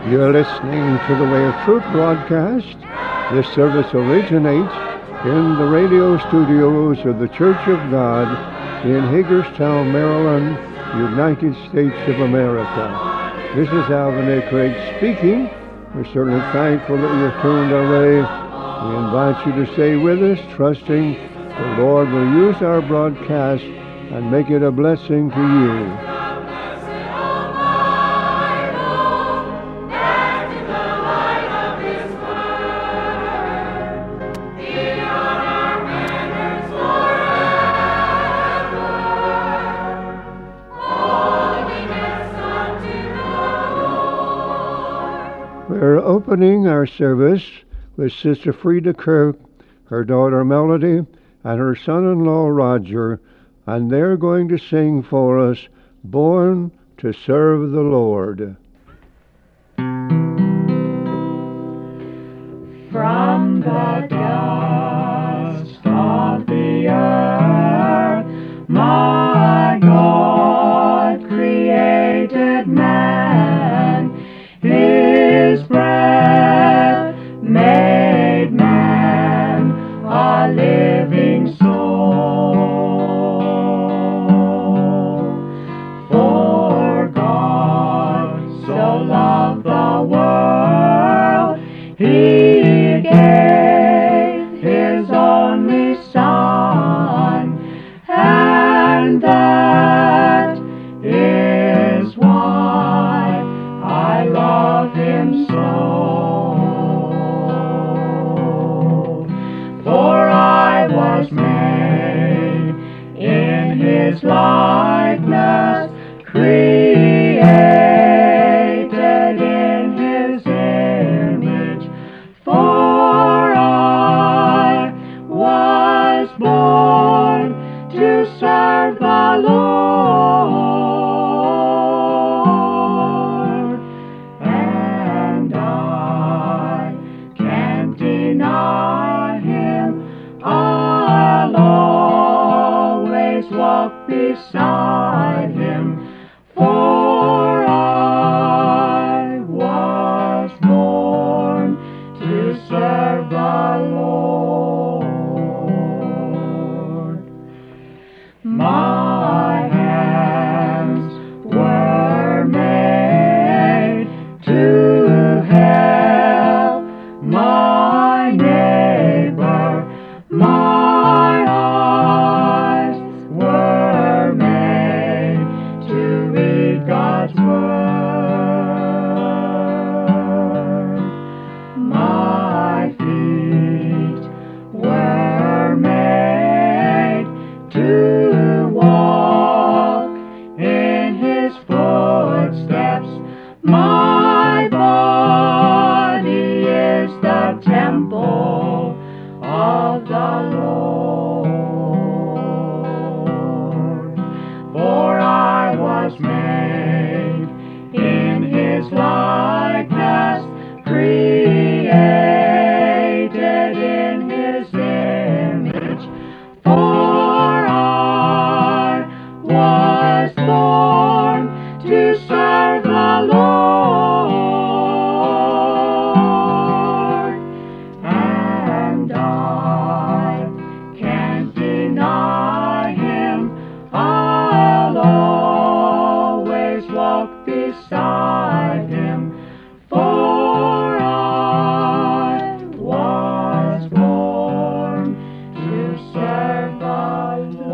You're listening to the Way of Truth broadcast. This service originates in the radio studios of the Church of God in Hagerstown, Maryland, United States of America. This is Alvin A. Craig speaking. We're certainly thankful that you're tuned our way. We invite you to stay with us, trusting the Lord will use our broadcast and make it a blessing to you. We're opening our service with Sister Frida Kirk, her daughter Melody, and her son-in-law Roger, and they're going to sing for us, Born to Serve the Lord. From the dust of the earth, my God created man. His breath made man a living soul. For God so loved the world, He gave His only Son, and that is why I love Him so. For I was made in His likeness, created in His image. For I was born to serve the Lord, and I can't deny Him. I'll always walk beside Him, for I was born to serve the Lord. My hands were made to help my neighbor. My eyes were made to read God's word. My feet were made to walk in His footsteps. My body is the temple of the Lord. For I was made in His likeness, created in His image. For I was born to serve the Lord, and I can't deny Him. I'll always walk beside Him, for I was born to serve the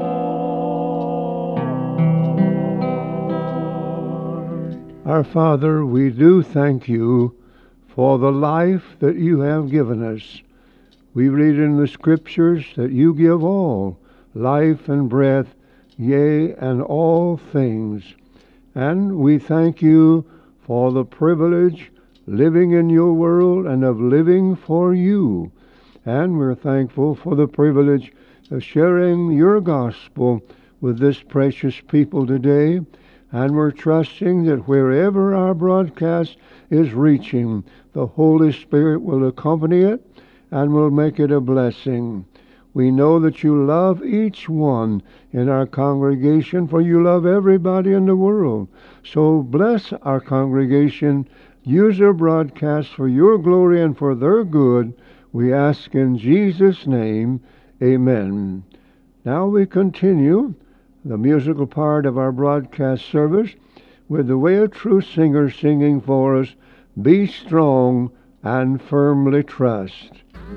Lord. Our Father, we do thank you for the life that you have given us. We read in the Scriptures that you give all life and breath, yea, and all things. And we thank you for the privilege living in your world and of living for you. And we're thankful for the privilege of sharing your gospel with this precious people today. And we're trusting that wherever our broadcast is reaching, the Holy Spirit will accompany it and will make it a blessing. We know that you love each one in our congregation, for you love everybody in the world. So bless our congregation Use our broadcast for your glory and for their good. We ask in Jesus' name, amen. Now we continue the musical part of our broadcast service with the Way of Truth singers singing for us, Be Strong and Firmly Trust.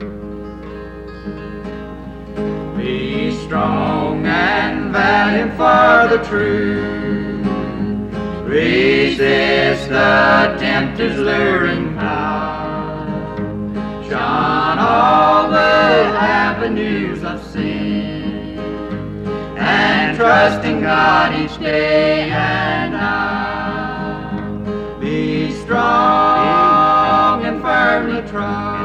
Be strong and valiant for the truth. Resist the tempter's luring power. Shun all the avenues of sin, and trust in God each day and hour. Be strong and firmly trust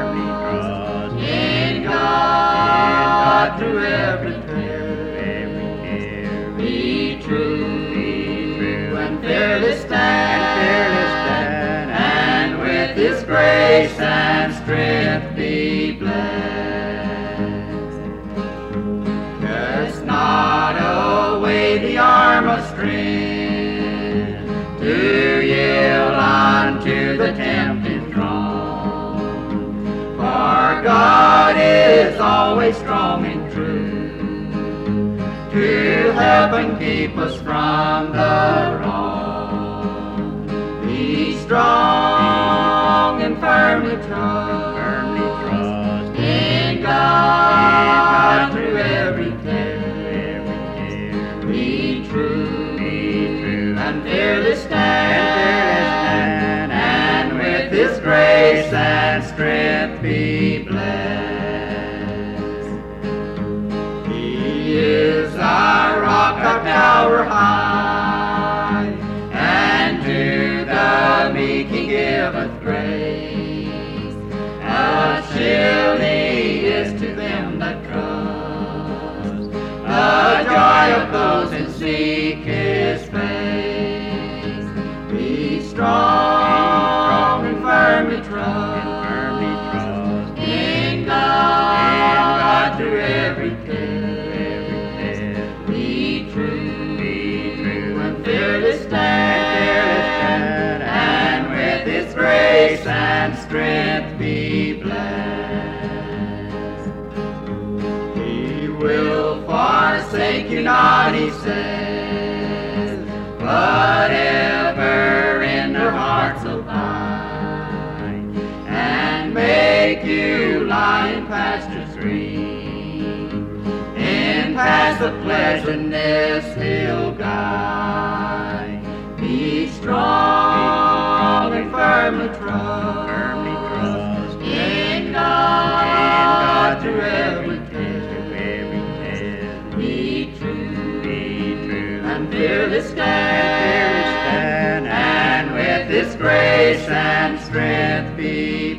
in God through every care. Be true and fearless stand, and with His grace and strength be blessed. Cast not away the arm of strength to yield unto the tempting throng. For God is always strong and true to help and keep us from the wrong. Be strong and firmly trust in God through every care. Be true and fearless stand, and with His grace and strength be blessed. He is our rock, our tower high, and to the meek He giveth grace. A shield He is to them that trust, the joy of those that seek His face. Be strong and firmly trust in God through every care. Be true and fearless stand, and with His grace and strength be blessed. He will forsake you not, He says, but ever in their hearts abide, and make you lie in pastures green. In paths of pleasantness He'll guide. Be strong and firmly trust in God through every care. Be true and fearless stand, and with His grace and strength be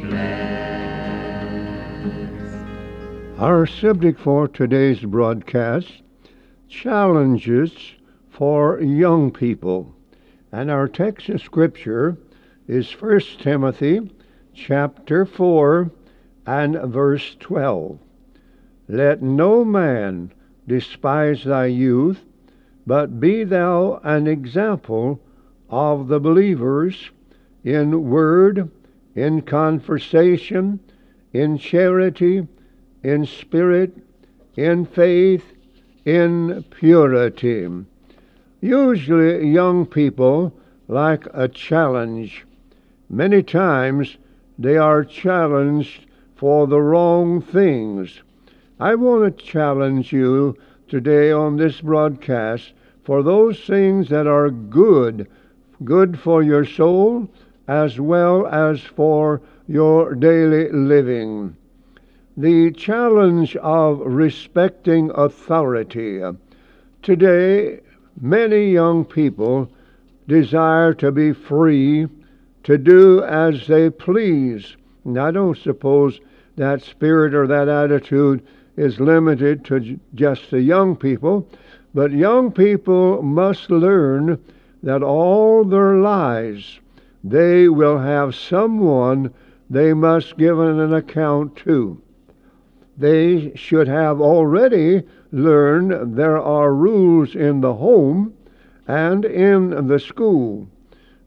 blessed. Our subject for today's broadcast, challenges for young people. And our text of Scripture is 1 Timothy chapter 4 and verse 12. Let no man despise thy youth, but be thou an example of the believers in word, in conversation, in charity, in spirit, in faith, in purity. Usually young people like a challenge. Many times they are challenged for the wrong things. I want to challenge you today on this broadcast for those things that are good for your soul as well as for your daily living. The challenge of respecting authority. Today, many young people desire to be free to do as they please. And I don't suppose that spirit or that attitude is limited to just the young people, but young people must learn that all their lives they will have someone they must give an account to. They should have already learned there are rules in the home and in the school.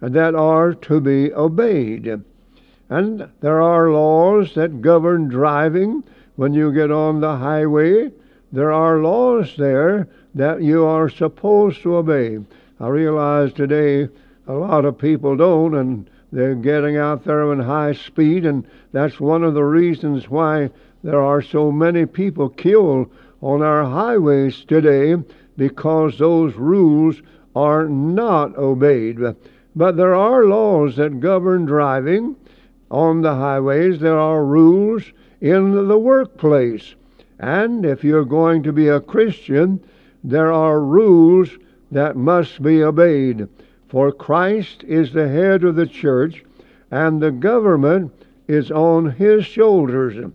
that are to be obeyed. And there are laws that govern driving when you get on the highway. There are laws there that you are supposed to obey. I realize today a lot of people don't, and they're getting out there in high speed, and that's one of the reasons why there are so many people killed on our highways today, because those rules are not obeyed. But there are laws that govern driving on the highways. There are rules in the workplace. And if you're going to be a Christian, there are rules that must be obeyed. For Christ is the head of the church, and the government is on his shoulders.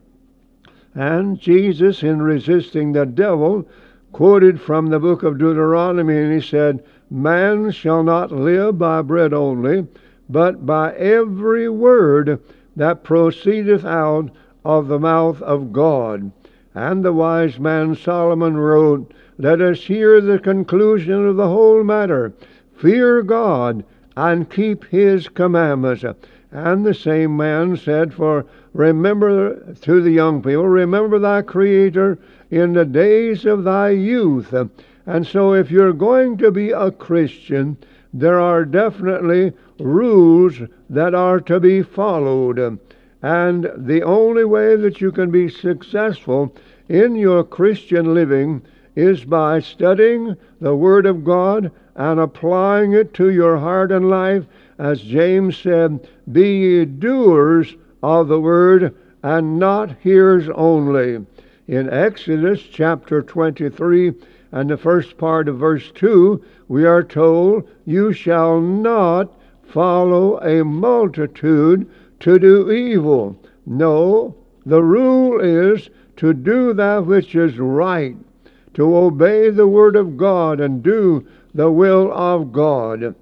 And Jesus, in resisting the devil, quoted from the book of Deuteronomy, and he said, "Man shall not live by bread only, but by every word that proceedeth out of the mouth of God." And the wise man Solomon wrote, "Let us hear the conclusion of the whole matter. Fear God and keep his commandments." And the same man said, "For remember," to the young people, "remember thy Creator in the days of thy youth." And so if you're going to be a Christian, there are definitely rules that are to be followed. And the only way that you can be successful in your Christian living is by studying the Word of God and applying it to your heart and life. As James said, "Be ye doers of the Word, and not hearers only." In Exodus chapter 23 and the first part of verse 2, we are told, "You shall not follow a multitude to do evil." No, the rule is to do that which is right, to obey the Word of God and do the will of God.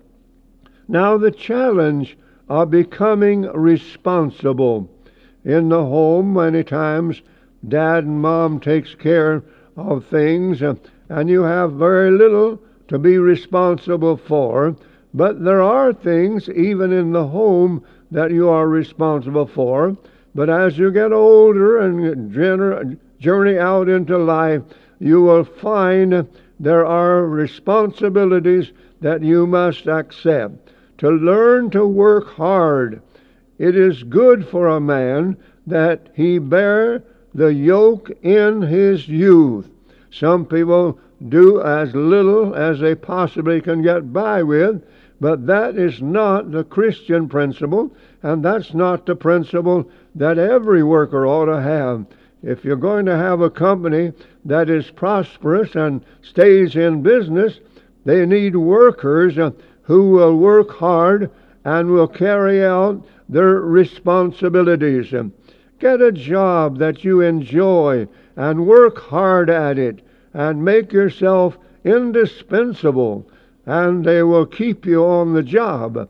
Now the challenge of becoming responsible. In the home, many times, Dad and Mom takes care of things, and you have very little to be responsible for. But there are things, even in the home, that you are responsible for. But as you get older and journey out into life, you will find there are responsibilities that you must accept. To learn to work hard. It is good for a man that he bear the yoke in his youth. Some people do as little as they possibly can get by with, but that is not the Christian principle, and that's not the principle that every worker ought to have. If you're going to have a company that is prosperous and stays in business, they need workers who will work hard and will carry out their responsibilities. Get a job that you enjoy and work hard at it and make yourself indispensable, and they will keep you on the job.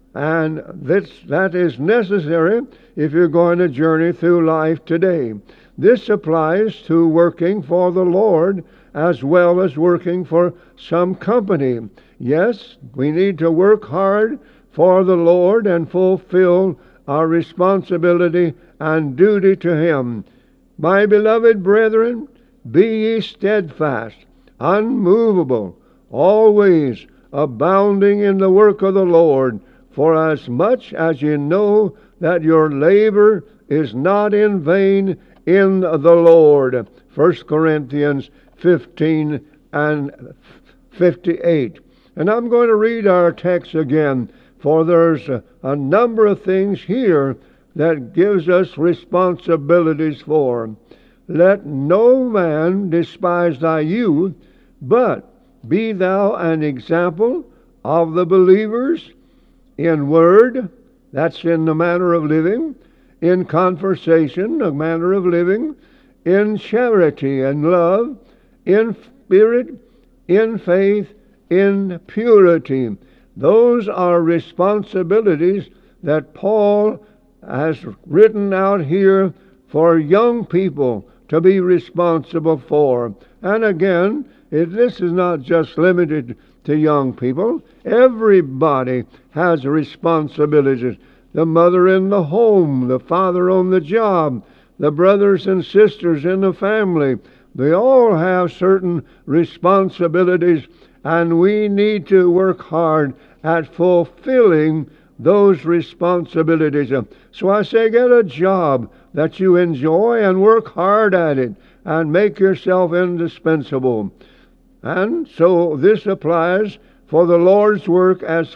And that is necessary if you're going to journey through life today. This applies to working for the Lord as well as working for some company. Yes, we need to work hard for the Lord and fulfill our responsibility and duty to Him. My beloved brethren, be ye steadfast, unmovable, always abounding in the work of the Lord, for as much as ye know that your labor is not in vain in the Lord. 1 Corinthians 15 and 58. And I'm going to read our text again, for there's a number of things here that gives us responsibilities for. Let no man despise thy youth, but be thou an example of the believers in word, that's in the manner of living, in conversation, a manner of living, in charity and love, in spirit, in faith, in purity. Those are responsibilities that Paul has written out here for young people to be responsible for. And again, this is not just limited to young people. Everybody has responsibilities. The mother in the home, the father on the job, the brothers and sisters in the family. They all have certain responsibilities, and we need to work hard at fulfilling those responsibilities. So I say, get a job that you enjoy and work hard at it and make yourself indispensable. And so this applies for the Lord's work as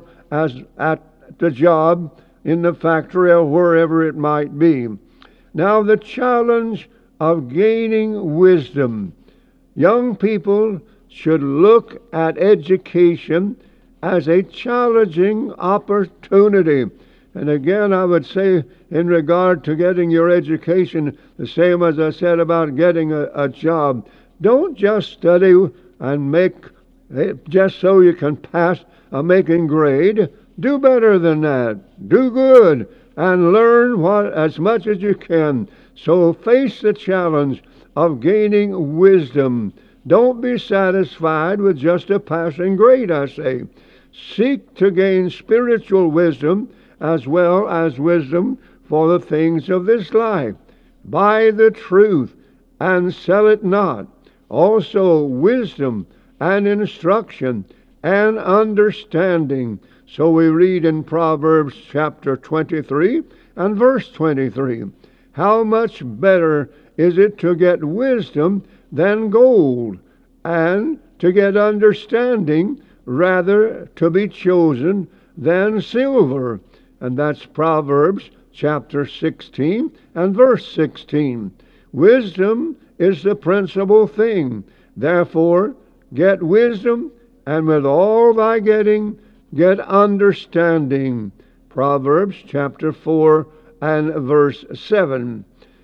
at the job, in the factory, or wherever it might be. Now, the challenge of gaining wisdom. Young people should look at education as a challenging opportunity. And again, I would say in regard to getting your education, the same as I said about getting a job. Don't just study and make it just so you can pass a making grade. Do better than that. Do good and learn as much as you can. So face the challenge of gaining wisdom. Don't be satisfied with just a passing grade, I say. Seek to gain spiritual wisdom as well as wisdom for the things of this life. Buy the truth and sell it not. Also wisdom and instruction and understanding. So we read in Proverbs chapter 23 and verse 23. How much better is it to get wisdom than gold, and to get understanding rather to be chosen than silver. And that's Proverbs chapter 16 and verse 16. Wisdom is the principal thing. Therefore, get wisdom, and with all thy getting, get understanding. Proverbs chapter 4 and verse 7.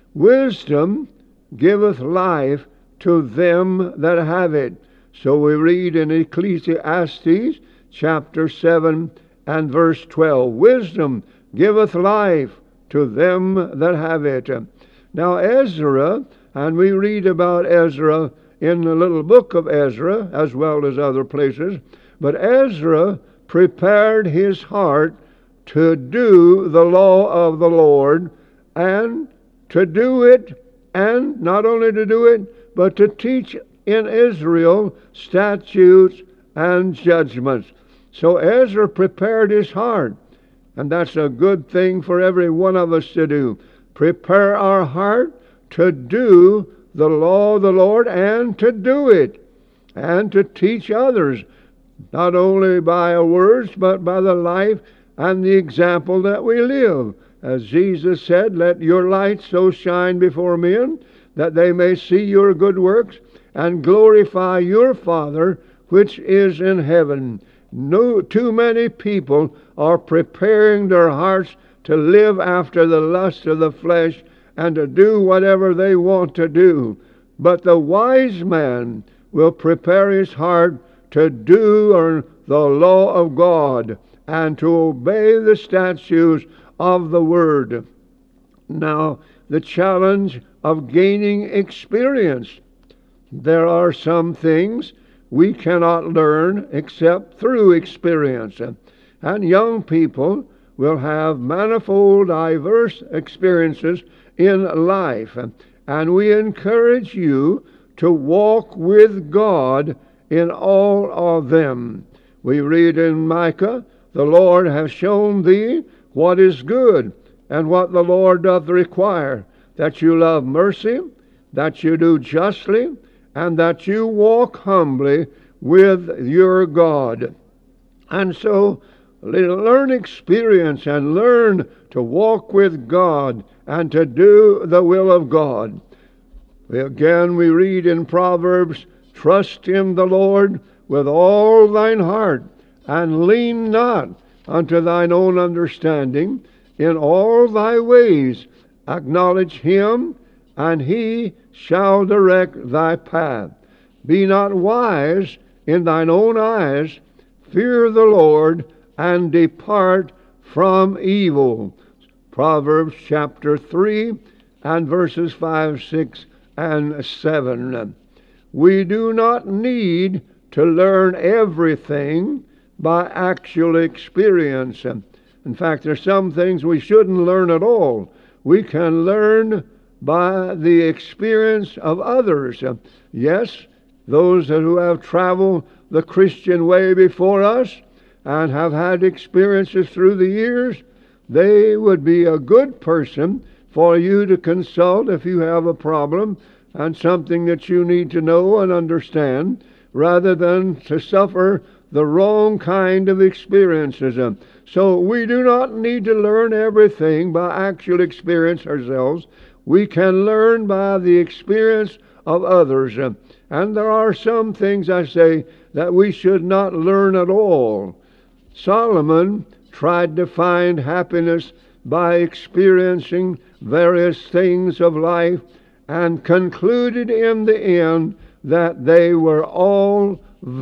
Wisdom giveth life to them that have it. So we read in Ecclesiastes chapter 7 and verse 12. Wisdom giveth life to them that have it. Now Ezra, and we read about Ezra in the little book of Ezra, as well as other places, but Ezra prepared his heart to do the law of the Lord, and to do it, and not only to do it, but to teach in Israel statutes and judgments. So Ezra prepared his heart, and that's a good thing for every one of us to do. Prepare our heart to do the law of the Lord, and to do it, and to teach others, not only by our words, but by the life and the example that we live. As Jesus said, let your light so shine before men that they may see your good works and glorify your Father which is in heaven. No, too many people are preparing their hearts to live after the lust of the flesh and to do whatever they want to do. But the wise man will prepare his heart to do the law of God and to obey the statutes of the Word. Now, the challenge of gaining experience. There are some things we cannot learn except through experience. And young people will have manifold, diverse experiences in life. And we encourage you to walk with God in all of them. We read in Micah, the Lord hath shown thee what is good, and what the Lord doth require, that you love mercy, that you do justly, and that you walk humbly with your God. And so, learn experience and learn to walk with God and to do the will of God. Again, we read in Proverbs, trust in the Lord with all thine heart, and lean not unto thine own understanding. In all thy ways acknowledge him, and he shall direct thy path. Be not wise in thine own eyes. Fear the Lord, and depart from evil. Proverbs chapter 3 and verses 5, 6, and 7. We do not need to learn everything by actual experience. In fact, there's some things we shouldn't learn at all. We can learn by the experience of others. Yes, those who have traveled the Christian way before us and have had experiences through the years, they would be a good person for you to consult if you have a problem and something that you need to know and understand, rather than to suffer the wrong kind of experiences. So we do not need to learn everything by actual experience ourselves. We can learn by the experience of others. And there are some things, I say, that we should not learn at all. Solomon tried to find happiness by experiencing various things of life and concluded in the end that they were all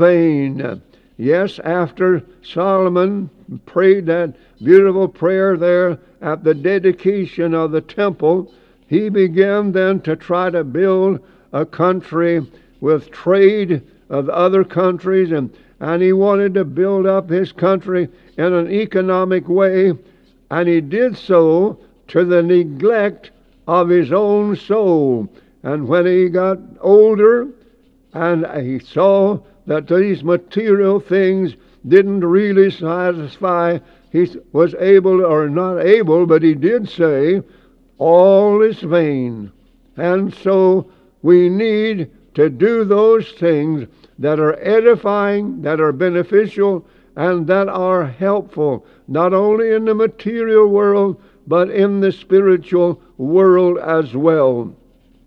vain. Yes, after Solomon prayed that beautiful prayer there at the dedication of the temple, he began then to try to build a country with trade of other countries, and he wanted to build up his country in an economic way, and he did so to the neglect of his own soul. And when he got older and he saw that these material things didn't really satisfy, he was able, or not able, but he did say, all is vain. And so we need to do those things that are edifying, that are beneficial, and that are helpful, not only in the material world, but in the spiritual world as well.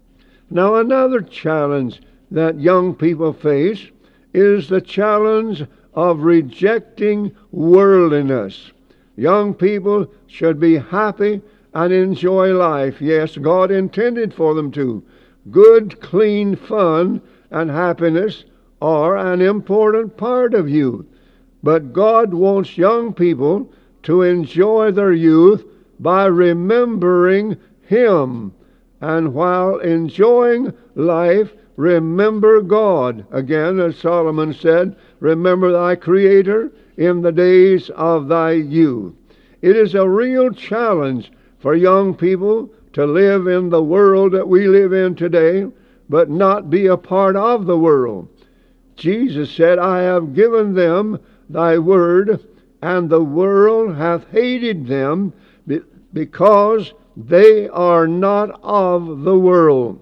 Now, another challenge that young people face is the challenge of rejecting worldliness. Young people should be happy and enjoy life. Yes, God intended for them to. Good, clean fun and happiness are an important part of youth. But God wants young people to enjoy their youth by remembering Him. And while enjoying life, remember God. Again, as Solomon said, remember thy Creator in the days of thy youth. It is a real challenge for young people to live in the world that we live in today, but not be a part of the world. Jesus said, I have given them thy word, and the world hath hated them, because they are not of the world.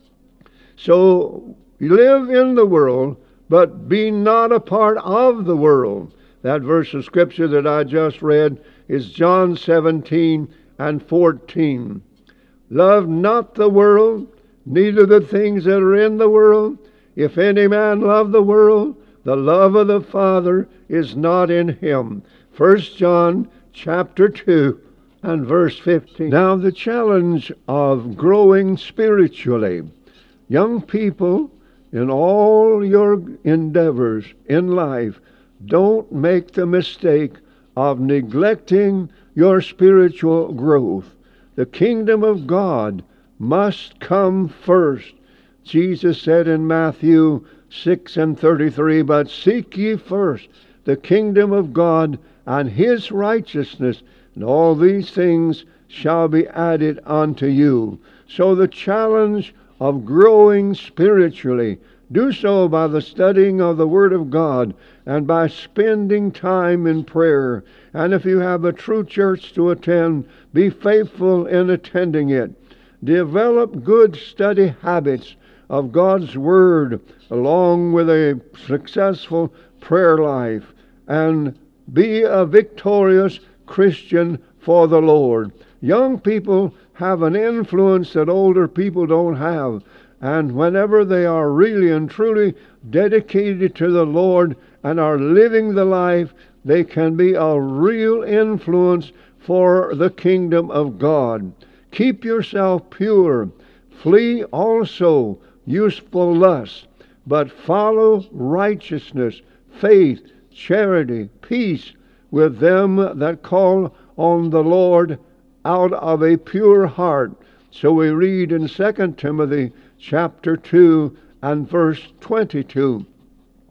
So live in the world, but be not a part of the world. That verse of Scripture that I just read is John 17 and 14. Love not the world, neither the things that are in the world. If any man love the world, the love of the Father is not in him. 1 John chapter 2 and verse 15. Now the challenge of growing spiritually. Young people, in all your endeavors in life, don't make the mistake of neglecting your spiritual growth. The kingdom of God must come first. Jesus said in Matthew 6 and 33, but seek ye first the kingdom of God and His righteousness, and all these things shall be added unto you. So the challenge of growing spiritually, do so by the studying of the Word of God and by spending time in prayer. And if you have a true church to attend, be faithful in attending it. Develop good study habits of God's Word along with a successful prayer life, and be a victorious Christian for the Lord. Young people have an influence that older people don't have, and whenever they are really and truly dedicated to the Lord and are living the life, they can be a real influence for the kingdom of God. Keep yourself pure. Flee also useful lusts, but follow righteousness, faith, charity, peace with them that call on the Lord out of a pure heart. So we read in 2 Timothy chapter 2 and verse 22.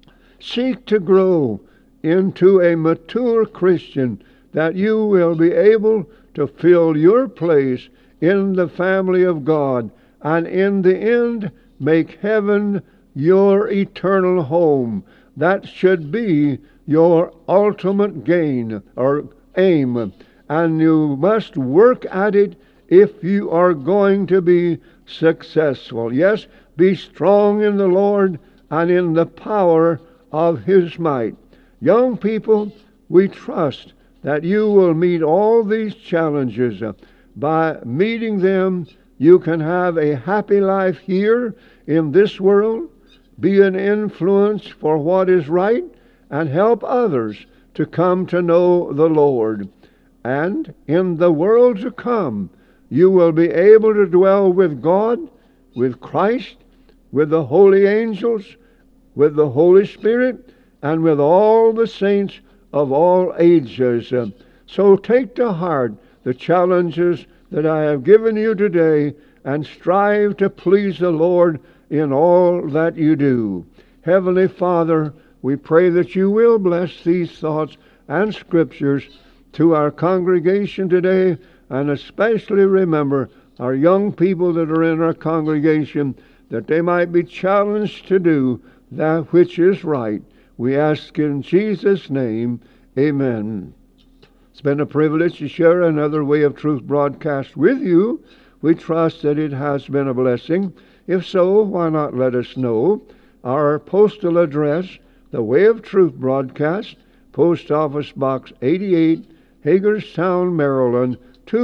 seek to grow into a mature Christian, that you will be able to fill your place in the family of God, and in the end make heaven your eternal home. That should be your ultimate gain or aim, and you must work at it if you are going to be successful. Yes, be strong in the Lord and in the power of His might. Young people, we trust that you will meet all these challenges. By meeting them, you can have a happy life here in this world, be an influence for what is right, and help others to come to know the Lord. And in the world to come, you will be able to dwell with God, with Christ, with the holy angels, with the Holy Spirit, and with all the saints of all ages. So take to heart the challenges that I have given you today, and strive to please the Lord in all that you do. Heavenly Father, we pray that you will bless these thoughts and scriptures to our congregation today, and especially remember our young people that are in our congregation, that they might be challenged to do that which is right. We ask in Jesus' name, amen. It's been a privilege to share another Way of Truth broadcast with you. We trust that it has been a blessing. If so, why not let us know? Our postal address, the Way of Truth broadcast, Post Office Box 88, Hagerstown, Maryland,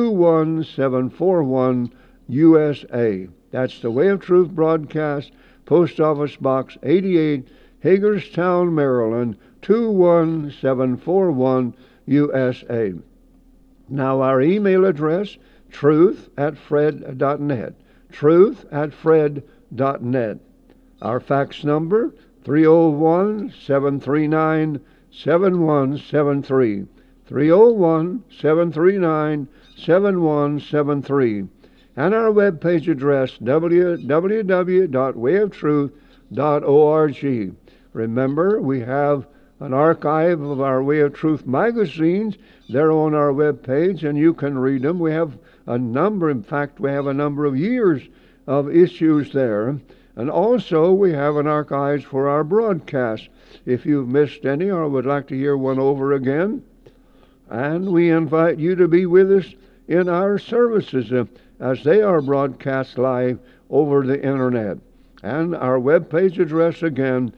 21741, USA. That's the Way of Truth broadcast, Post Office Box 88, Hagerstown, Maryland, 21741, USA. Now our email address, truth@fred.net. Truth@fred.net. Our fax number, 301-739-7173. 301-739-7173. And our webpage address, www.wayoftruth.org. Remember, we have an archive of our Way of Truth magazines. They're on our webpage, and you can read them. We have a number of years of issues there. And also, we have an archive for our broadcasts, if you've missed any or would like to hear one over again. And we invite you to be with us in our services as they are broadcast live over the internet. And our webpage address again,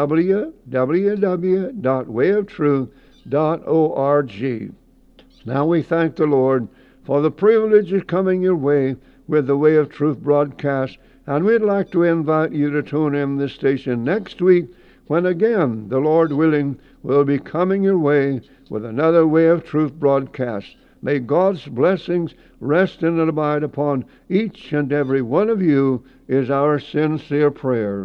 www.wayoftruth.org. Now we thank the Lord for the privilege of coming your way with the Way of Truth broadcast, and we'd like to invite you to tune in this station next week, when again, the Lord willing, we'll be coming your way with another Way of Truth broadcast. May God's blessings rest and abide upon each and every one of you, is our sincere prayer.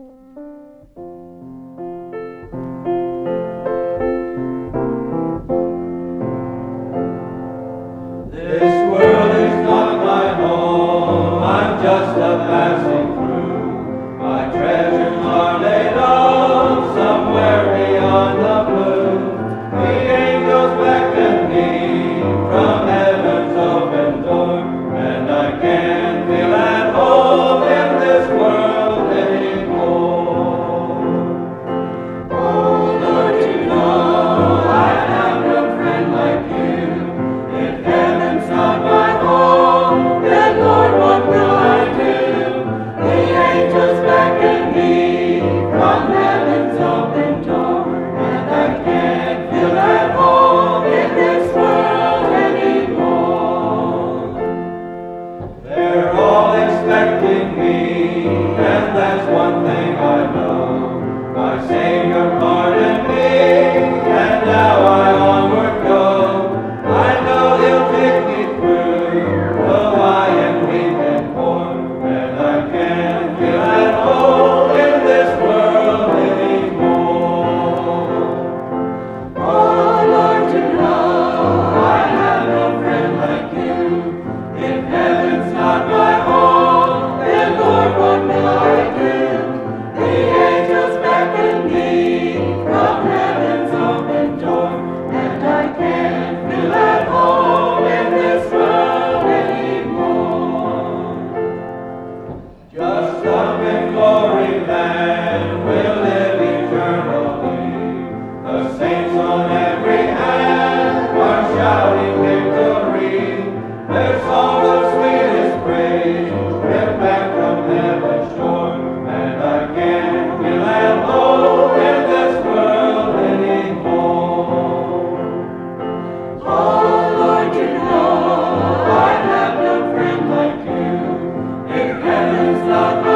This world is not my home, I'm just a passing through. My treasures are laid up somewhere beyond the blue. The angels beckon me from heaven's open door, and I can feel at home in this world anymore. but